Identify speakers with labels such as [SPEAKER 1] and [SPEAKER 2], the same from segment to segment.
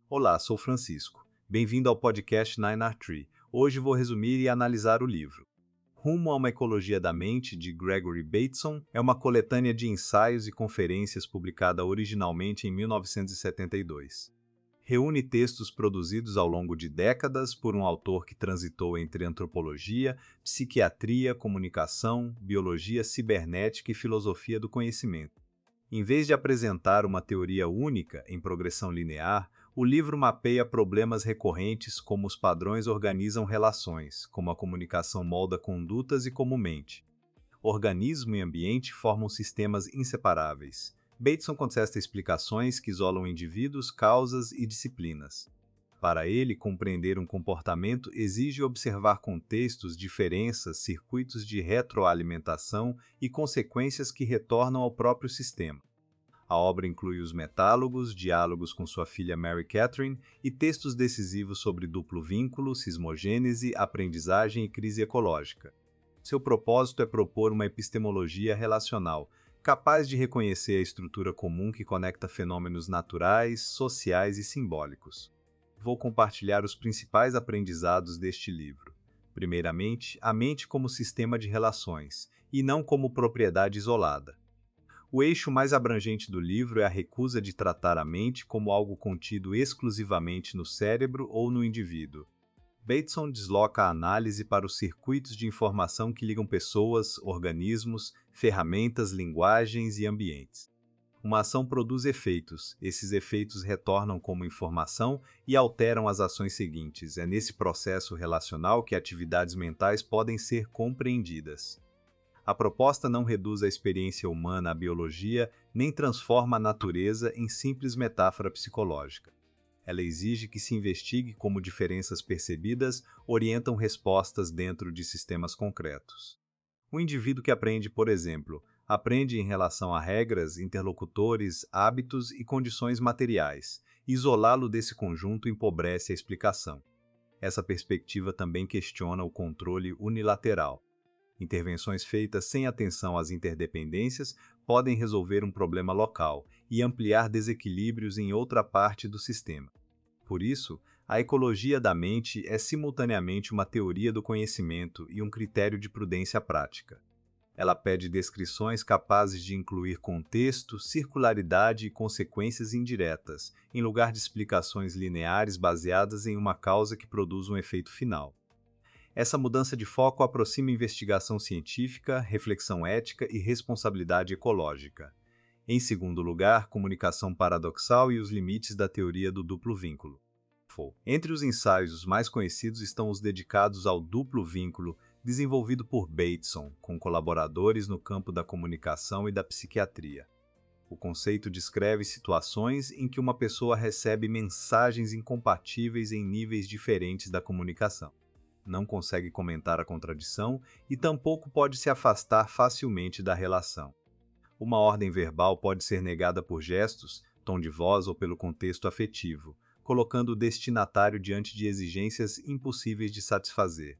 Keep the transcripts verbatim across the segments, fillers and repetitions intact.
[SPEAKER 1] Olá, sou Francisco. Bem-vindo ao podcast Nine R Tree. Hoje vou resumir e analisar o livro. Rumo a uma Ecologia da Mente, de Gregory Bateson, é uma coletânea de ensaios e conferências publicada originalmente em mil novecentos e setenta e dois. Reúne textos produzidos ao longo de décadas por um autor que transitou entre antropologia, psiquiatria, comunicação, biologia cibernética e filosofia do conhecimento. Em vez de apresentar uma teoria única em progressão linear, o livro mapeia problemas recorrentes como os padrões organizam relações, como a comunicação molda condutas e como mente. Organismo e ambiente formam sistemas inseparáveis. Bateson contesta explicações que isolam indivíduos, causas e disciplinas. Para ele, compreender um comportamento exige observar contextos, diferenças, circuitos de retroalimentação e consequências que retornam ao próprio sistema. A obra inclui os metálogos, diálogos com sua filha Mary Catherine e textos decisivos sobre duplo vínculo, sismogênese, aprendizagem e crise ecológica. Seu propósito é propor uma epistemologia relacional, capaz de reconhecer a estrutura comum que conecta fenômenos naturais, sociais e simbólicos. Vou compartilhar os principais aprendizados deste livro. Primeiramente, a mente como sistema de relações, e não como propriedade isolada. O eixo mais abrangente do livro é a recusa de tratar a mente como algo contido exclusivamente no cérebro ou no indivíduo. Bateson desloca a análise para os circuitos de informação que ligam pessoas, organismos, ferramentas, linguagens e ambientes. Uma ação produz efeitos, esses efeitos retornam como informação e alteram as ações seguintes. É nesse processo relacional que atividades mentais podem ser compreendidas. A proposta não reduz a experiência humana à biologia, nem transforma a natureza em simples metáfora psicológica. Ela exige que se investigue como diferenças percebidas orientam respostas dentro de sistemas concretos. O indivíduo que aprende, por exemplo, aprende em relação a regras, interlocutores, hábitos e condições materiais. Isolá-lo desse conjunto empobrece a explicação. Essa perspectiva também questiona o controle unilateral. Intervenções feitas sem atenção às interdependências podem resolver um problema local e ampliar desequilíbrios em outra parte do sistema. Por isso, a ecologia da mente é simultaneamente uma teoria do conhecimento e um critério de prudência prática. Ela pede descrições capazes de incluir contexto, circularidade e consequências indiretas, em lugar de explicações lineares baseadas em uma causa que produz um efeito final. Essa mudança de foco aproxima investigação científica, reflexão ética e responsabilidade ecológica. Em segundo lugar, comunicação paradoxal e os limites da teoria do duplo vínculo. Entre os ensaios os mais conhecidos estão os dedicados ao duplo vínculo, desenvolvido por Bateson, com colaboradores no campo da comunicação e da psiquiatria. O conceito descreve situações em que uma pessoa recebe mensagens incompatíveis em níveis diferentes da comunicação. Não consegue comentar a contradição e tampouco pode se afastar facilmente da relação. Uma ordem verbal pode ser negada por gestos, tom de voz ou pelo contexto afetivo, colocando o destinatário diante de exigências impossíveis de satisfazer.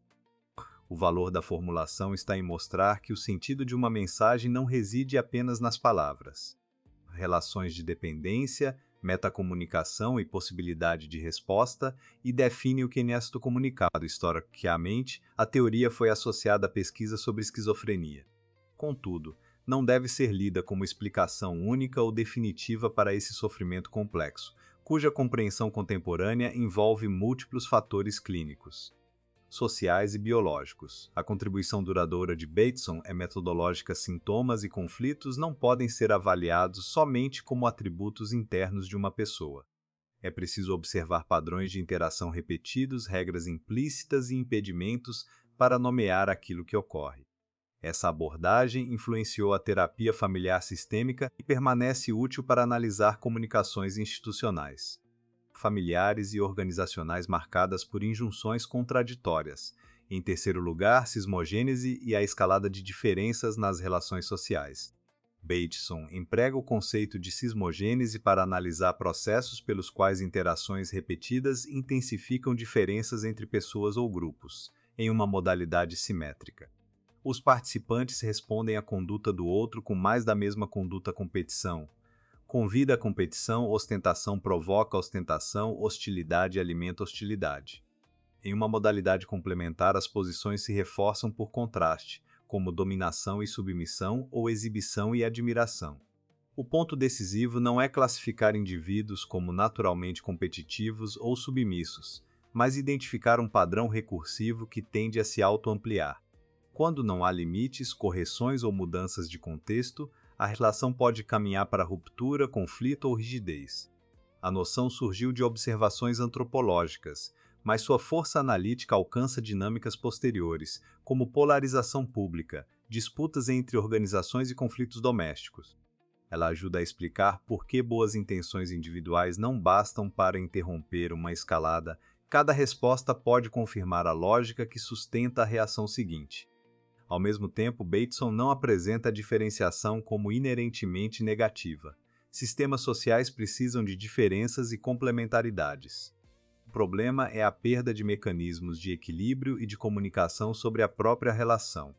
[SPEAKER 1] O valor da formulação está em mostrar que o sentido de uma mensagem não reside apenas nas palavras. Relações de dependência, metacomunicação e possibilidade de resposta, e define o que é nesto comunicado. Historicamente, a teoria foi associada à pesquisa sobre esquizofrenia. Contudo, não deve ser lida como explicação única ou definitiva para esse sofrimento complexo, cuja compreensão contemporânea envolve múltiplos fatores clínicos, sociais e biológicos. A contribuição duradoura de Bateson é metodológica. Sintomas e conflitos não podem ser avaliados somente como atributos internos de uma pessoa. É preciso observar padrões de interação repetidos, regras implícitas e impedimentos para nomear aquilo que ocorre. Essa abordagem influenciou a terapia familiar sistêmica e permanece útil para analisar comunicações institucionais, familiares e organizacionais marcadas por injunções contraditórias. Em terceiro lugar, sismogênese e a escalada de diferenças nas relações sociais. Bateson emprega o conceito de sismogênese para analisar processos pelos quais interações repetidas intensificam diferenças entre pessoas ou grupos, em uma modalidade simétrica. Os participantes respondem à conduta do outro com mais da mesma conduta competição. Convida a competição, ostentação provoca ostentação, hostilidade alimenta hostilidade. Em uma modalidade complementar, as posições se reforçam por contraste, como dominação e submissão ou exibição e admiração. O ponto decisivo não é classificar indivíduos como naturalmente competitivos ou submissos, mas identificar um padrão recursivo que tende a se autoampliar. Quando não há limites, correções ou mudanças de contexto, a relação pode caminhar para ruptura, conflito ou rigidez. A noção surgiu de observações antropológicas, mas sua força analítica alcança dinâmicas posteriores, como polarização pública, disputas entre organizações e conflitos domésticos. Ela ajuda a explicar por que boas intenções individuais não bastam para interromper uma escalada. Cada resposta pode confirmar a lógica que sustenta a reação seguinte. Ao mesmo tempo, Bateson não apresenta a diferenciação como inerentemente negativa. Sistemas sociais precisam de diferenças e complementaridades. O problema é a perda de mecanismos de equilíbrio e de comunicação sobre a própria relação.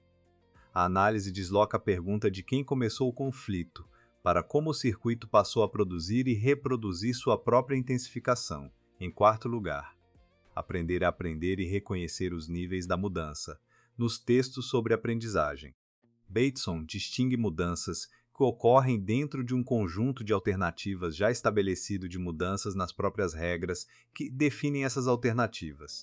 [SPEAKER 1] A análise desloca a pergunta de quem começou o conflito, para como o circuito passou a produzir e reproduzir sua própria intensificação. Em quarto lugar, aprender a aprender e reconhecer os níveis da mudança. Nos textos sobre aprendizagem, Bateson distingue mudanças que ocorrem dentro de um conjunto de alternativas já estabelecido de mudanças nas próprias regras que definem essas alternativas.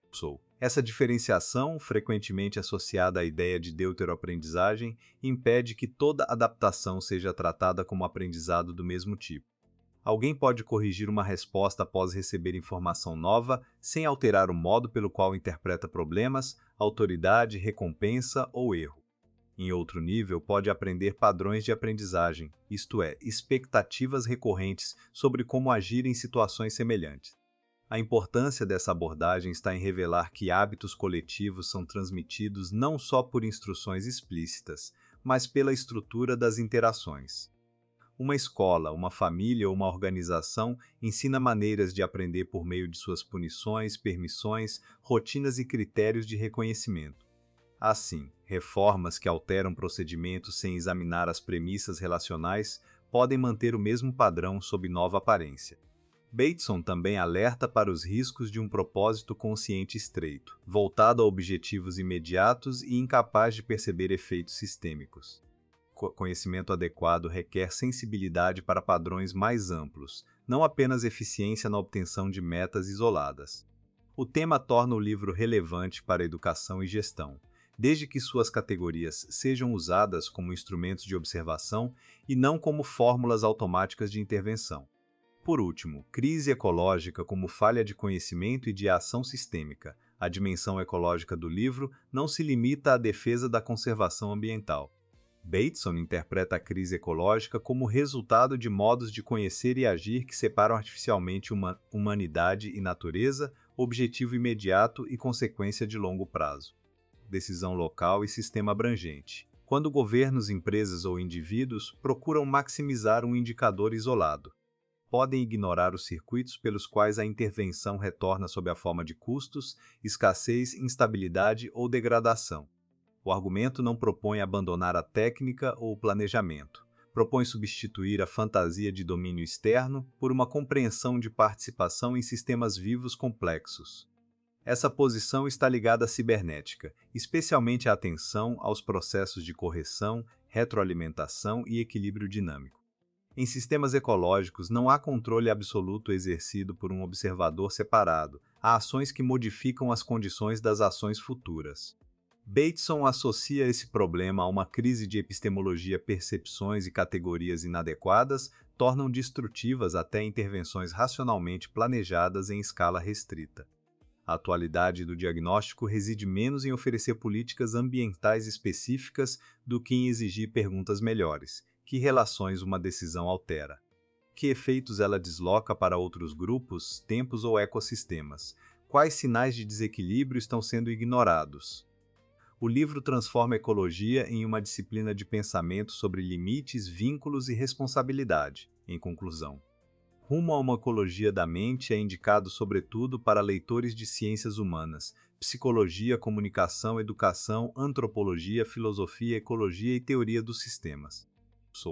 [SPEAKER 1] Essa diferenciação, frequentemente associada à ideia de deuteroaprendizagem, impede que toda adaptação seja tratada como aprendizado do mesmo tipo. Alguém pode corrigir uma resposta após receber informação nova, sem alterar o modo pelo qual interpreta problemas, autoridade, recompensa ou erro. Em outro nível, pode aprender padrões de aprendizagem, isto é, expectativas recorrentes sobre como agir em situações semelhantes. A importância dessa abordagem está em revelar que hábitos coletivos são transmitidos não só por instruções explícitas, mas pela estrutura das interações. Uma escola, uma família ou uma organização ensina maneiras de aprender por meio de suas punições, permissões, rotinas e critérios de reconhecimento. Assim, reformas que alteram procedimentos sem examinar as premissas relacionais podem manter o mesmo padrão sob nova aparência. Bateson também alerta para os riscos de um propósito consciente estreito, voltado a objetivos imediatos e incapaz de perceber efeitos sistêmicos. Conhecimento adequado requer sensibilidade para padrões mais amplos, não apenas eficiência na obtenção de metas isoladas. O tema torna o livro relevante para educação e gestão, desde que suas categorias sejam usadas como instrumentos de observação e não como fórmulas automáticas de intervenção. Por último, crise ecológica como falha de conhecimento e de ação sistêmica. A dimensão ecológica do livro não se limita à defesa da conservação ambiental. Bateson interpreta a crise ecológica como resultado de modos de conhecer e agir que separam artificialmente uma humanidade e natureza, objetivo imediato e consequência de longo prazo. Decisão local e sistema abrangente. Quando governos, empresas ou indivíduos procuram maximizar um indicador isolado, podem ignorar os circuitos pelos quais a intervenção retorna sob a forma de custos, escassez, instabilidade ou degradação. O argumento não propõe abandonar a técnica ou o planejamento. Propõe substituir a fantasia de domínio externo por uma compreensão de participação em sistemas vivos complexos. Essa posição está ligada à cibernética, especialmente a atenção aos processos de correção, retroalimentação e equilíbrio dinâmico. Em sistemas ecológicos, não há controle absoluto exercido por um observador separado. Há ações que modificam as condições das ações futuras. Bateson associa esse problema a uma crise de epistemologia. Percepções e categorias inadequadas tornam destrutivas até intervenções racionalmente planejadas em escala restrita. A atualidade do diagnóstico reside menos em oferecer políticas ambientais específicas do que em exigir perguntas melhores. Que relações uma decisão altera? Que efeitos ela desloca para outros grupos, tempos ou ecossistemas? Quais sinais de desequilíbrio estão sendo ignorados? O livro transforma a ecologia em uma disciplina de pensamento sobre limites, vínculos e responsabilidade. Em conclusão, Rumo a uma ecologia da mente é indicado sobretudo para leitores de ciências humanas, psicologia, comunicação, educação, antropologia, filosofia, ecologia e teoria dos sistemas. Sou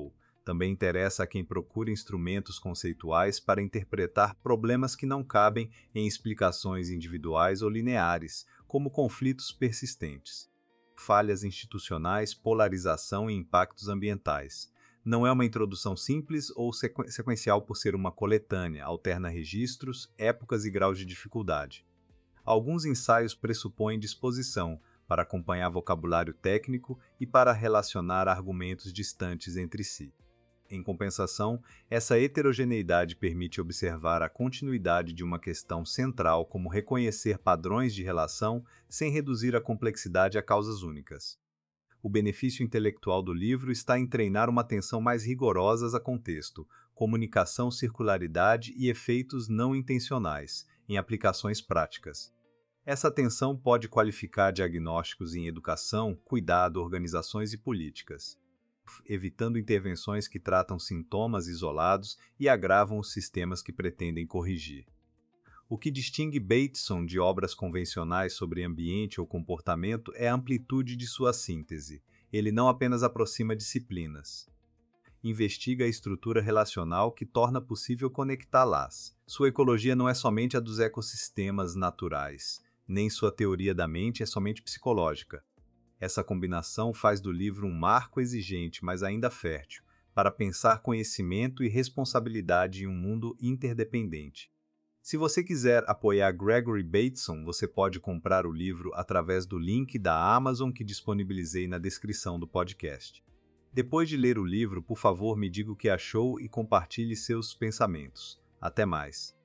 [SPEAKER 1] Também interessa a quem procura instrumentos conceituais para interpretar problemas que não cabem em explicações individuais ou lineares, como conflitos persistentes, falhas institucionais, polarização e impactos ambientais. Não é uma introdução simples ou sequ- sequencial por ser uma coletânea, alterna registros, épocas e graus de dificuldade. Alguns ensaios pressupõem disposição para acompanhar vocabulário técnico e para relacionar argumentos distantes entre si. Em compensação, essa heterogeneidade permite observar a continuidade de uma questão central, como reconhecer padrões de relação sem reduzir a complexidade a causas únicas. O benefício intelectual do livro está em treinar uma atenção mais rigorosa a contexto, comunicação, circularidade e efeitos não intencionais, em aplicações práticas. Essa atenção pode qualificar diagnósticos em educação, cuidado, organizações e políticas, evitando intervenções que tratam sintomas isolados e agravam os sistemas que pretendem corrigir. O que distingue Bateson de obras convencionais sobre ambiente ou comportamento é a amplitude de sua síntese. Ele não apenas aproxima disciplinas. Investiga a estrutura relacional que torna possível conectá-las. Sua ecologia não é somente a dos ecossistemas naturais, nem sua teoria da mente é somente psicológica. Essa combinação faz do livro um marco exigente, mas ainda fértil, para pensar conhecimento e responsabilidade em um mundo interdependente. Se você quiser apoiar Gregory Bateson, você pode comprar o livro através do link da Amazon que disponibilizei na descrição do podcast. Depois de ler o livro, por favor, me diga o que achou e compartilhe seus pensamentos. Até mais!